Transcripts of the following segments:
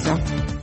Аза.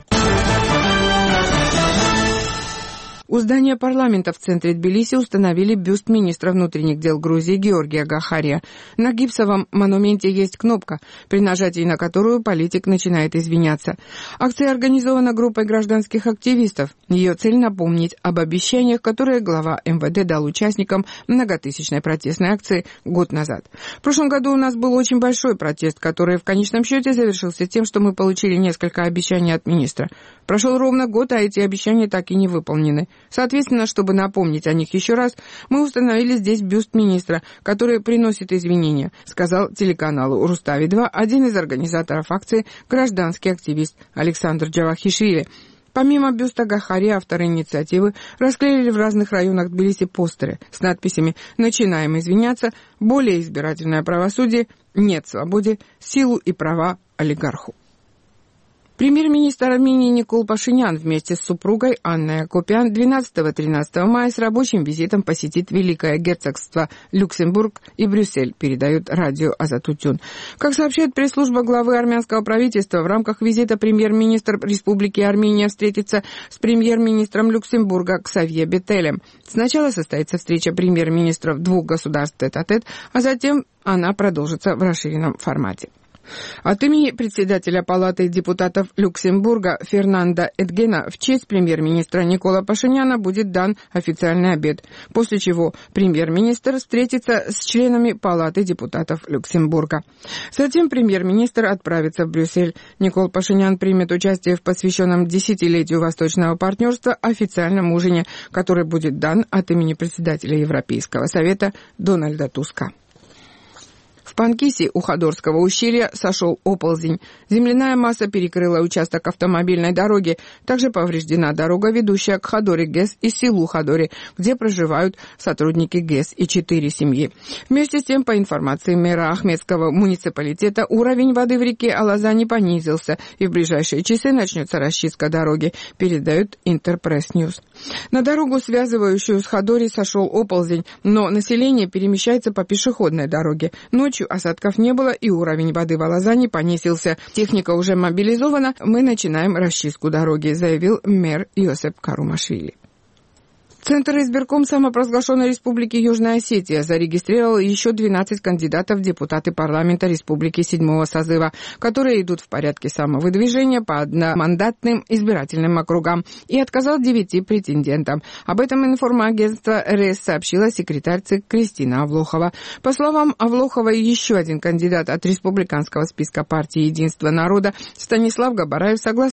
У здания парламента в центре Тбилиси установили бюст министра внутренних дел Грузии Георгия Гахария. На гипсовом монументе есть кнопка, при нажатии на которую политик начинает извиняться. Акция организована группой гражданских активистов. Ее цель — напомнить об обещаниях, которые глава МВД дал участникам многотысячной протестной акции год назад. В прошлом году у нас был очень большой протест, который в конечном счете завершился тем, что мы получили несколько обещаний от министра. Прошел ровно год, а эти обещания так и не выполнены. Соответственно, чтобы напомнить о них еще раз, мы установили здесь бюст министра, который приносит извинения, сказал телеканалу Рустави-2 один из организаторов акции, гражданский активист Александр Джавахишвили. Помимо бюста Гахари, авторы инициативы расклеили в разных районах Тбилиси постеры с надписями «Начинаем извиняться», «Более избирательное правосудие», «Нет свободе», «Силу и права олигарху». Премьер-министр Армении Никол Пашинян вместе с супругой Анной Акопян 12-13 мая с рабочим визитом посетит Великое Герцогство Люксембург и Брюссель, передает радио Азатутюн. Как сообщает пресс-служба главы армянского правительства, в рамках визита премьер-министр Республики Армения встретится с премьер-министром Люксембурга Ксавье Бетелем. Сначала состоится встреча премьер-министров двух государств тет-а-тет, а затем она продолжится в расширенном формате. От имени председателя Палаты депутатов Люксембурга Фернанда Эдгена в честь премьер-министра Никола Пашиняна будет дан официальный обед, после чего премьер-министр встретится с членами Палаты депутатов Люксембурга. Затем премьер-министр отправится в Брюссель. Никол Пашинян примет участие в посвященном десятилетию Восточного партнерства официальном ужине, который будет дан от имени председателя Европейского совета Дональда Туска. В Панкисе у Ходорского ущелья сошел оползень. Земляная масса перекрыла участок автомобильной дороги. Также повреждена дорога, ведущая к Ходори ГЭС и селу Ходори, где проживают сотрудники ГЭС и 4 семьи. Вместе с тем, по информации мэра Ахмедского муниципалитета, уровень воды в реке Алазани понизился, и в ближайшие часы начнется расчистка дороги, передает Интерпресс Ньюс. На дорогу, связывающую с Ходори, сошел оползень, но население перемещается по пешеходной дороге. Ночью осадков не было, и уровень воды в Алазани понизился. Техника уже мобилизована, мы начинаем расчистку дороги, заявил мэр Йосеп Карумашвили. Центр избирком самопровозглашенной Республики Южная Осетия зарегистрировал еще 12 кандидатов в депутаты парламента Республики 7-го созыва, которые идут в порядке самовыдвижения по одномандатным избирательным округам, и отказал 9 претендентам. Об этом информагентство РС сообщила секретарь ЦИК Кристина Авлохова. По словам Авлоховой, еще один кандидат от республиканского списка партии «Единство народа» Станислав Габараев, согласно